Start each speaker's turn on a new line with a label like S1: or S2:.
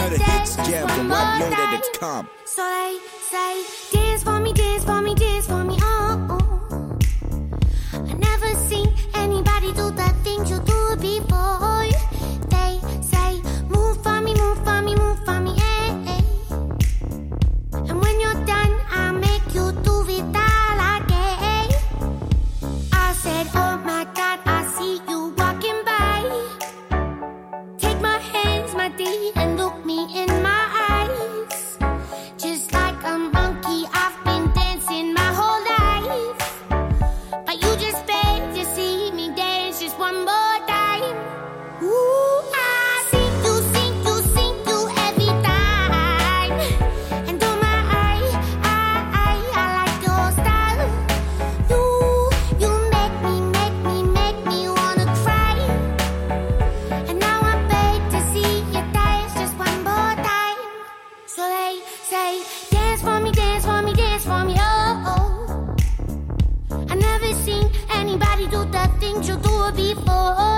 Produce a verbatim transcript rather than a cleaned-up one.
S1: Another hits jam from rock loaded dot com.
S2: So they say, dance for me, dance for me, dance for me, oh, oh. I never seen anybody do the things you do before. They say, move for me, move for me, move for me, eh, eh. And when you're done, I'll make you do it all again. I said, oh my God, I see you walking by. Take my hands, my D, and look me in my eyes. Just like a monkey, I've been dancing my whole life. But you just beg to see me dance just one more time. Ooh, I see you, see you, see you every time. And oh my, I, I, I, I like your style. You, you make me, make me, make me wanna cry. And now I beg to see you dance just one more time. So they say, dance for me, dance for me, dance for me, oh, oh. I never seen anybody do the things you do before.